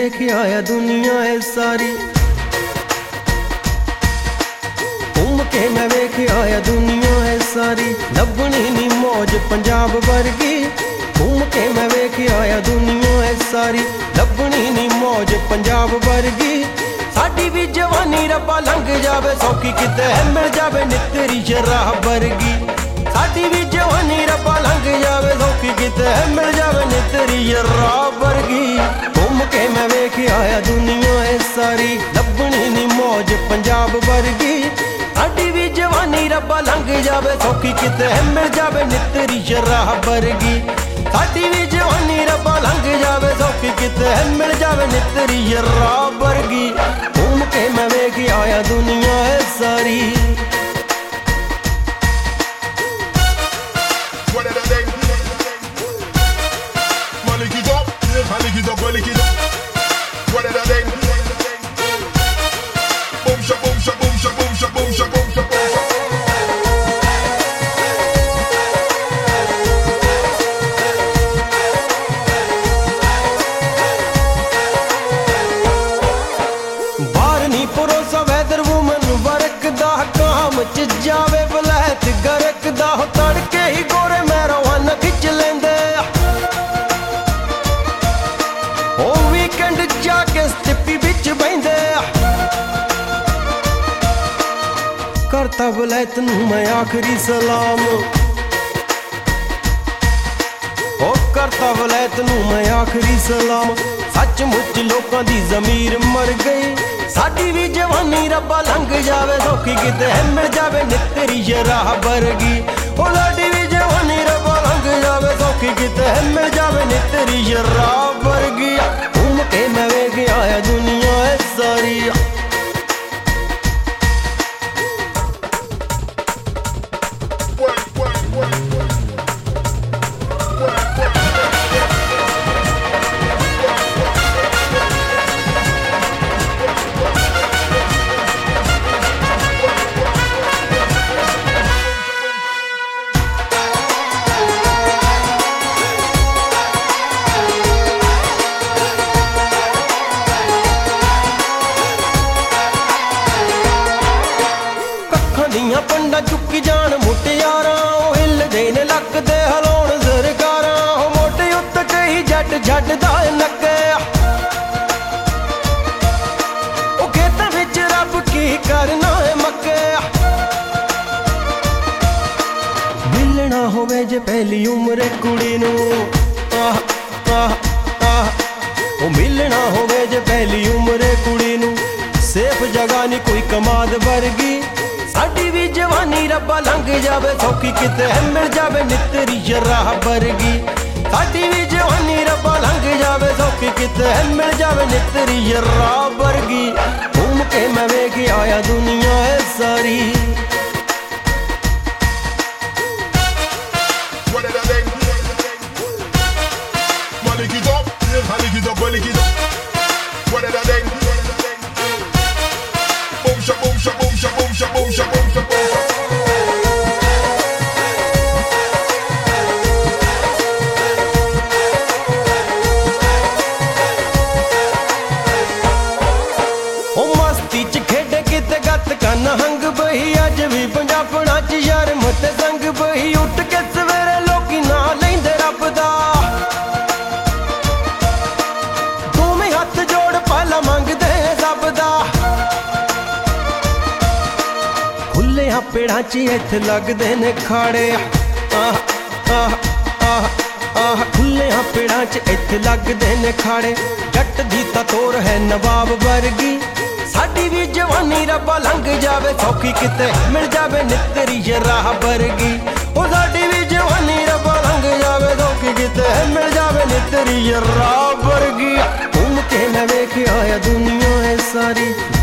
वेख आया दुनिया है सारी, घूम के मैं वेख आया दुनिया है सारी। लभनी नी मौज पंजाब वर्गी, घूम के मैं वेख आया दुनिया है सारी। लभनी नी मौज पंजाब वर्गी, साडी भी जवानी रब्बा लंघ जावे सौखी किते मिल जावे नितरी शराब वर्गी। साडी भी जवानी रब्बा लंघ जावे सौखी किते मिल जावे नितरी शराब वर्गी। घूम के मैं वेख आया दुनिया है सारी, लभनी नी मौज पंजाब वर्गी। साडी भी जवानी रब्बा लंघ जावे सौखी किते मिल जावे नितरी शराब वर्गी। साडी भी जवानी रब्बा लंघ जावे सौखी किते मिल जावे नितरी शराब वर्गी। घूम के मैं वेख आया दुनिया है सारी। जावे बलैत गरक दा हो तड़के ही गोरे मैरोन खिच लेंदे। ओ वीकेंड जाके स्टिपी बिच बहिंदे। करता बलैत नू मैं आखरी सलाम, ओ करता बलैत नू मैं आखरी सलाम। सचमुच लोकां दी ज़मीर मर गई, साडी भी जवानी रब्बा लंघ जावे सौखी किते मिल जावे नितरी शराब वर्गी। ओ साडी भी जवानी रब्बा लंघ जावे सौखी किते मिल जावे नितरी शराब वर्गी। घूम के मैं वेख आया दुनिया है सारी। पंडा चुकी जान मुटियारा, हिलदे ने लकदे हलाउण सरकारा। मोटे उत्त कई जट छड्डदा नक्के, ओ खेतां विच रब की करना है मक्के। मिलना होवे जे पहली उम्र कुड़ी नू, ओ मिलना होवे जे पहली उम्र कुड़ी नू। सेफ जगह नी कोई कमाद वर्गी, साडी भी जवानी रब्बा लंघ जावे सौखी किते मिल जावे नितरी शराब वर्गी। साडी भी जवानी रब्बा लंघ जावे सौखी किते मिल जावे नितरी शराब वर्गी। घूम के मैं वेख आया दुनिया है सारी। नहंग बही अज भी पंजाबणा च शर्म ते संग बही। उठ के सवेरे लोकी ना लैंदे रब दा, दोवें हथ जोड़ भला मंगदे सब दा। खुले पेड़ां च इत्थे लगदे ने खाड़े, खुले पेड़ां च इत्थे लगदे ने खाड़े। जट दी तां तोर है नवाब वर्गी, साडी भी जवानी रब्बा लंघ जावे सौखी किते मिल जावे नितरी शराब वर्गी। ओ साडी भी जवानी रब्बा लंघ जावे सौखी किते मिल जावे नितरी शराब वर्गी। घूम के मैं वेख आया दुनिया है सारी।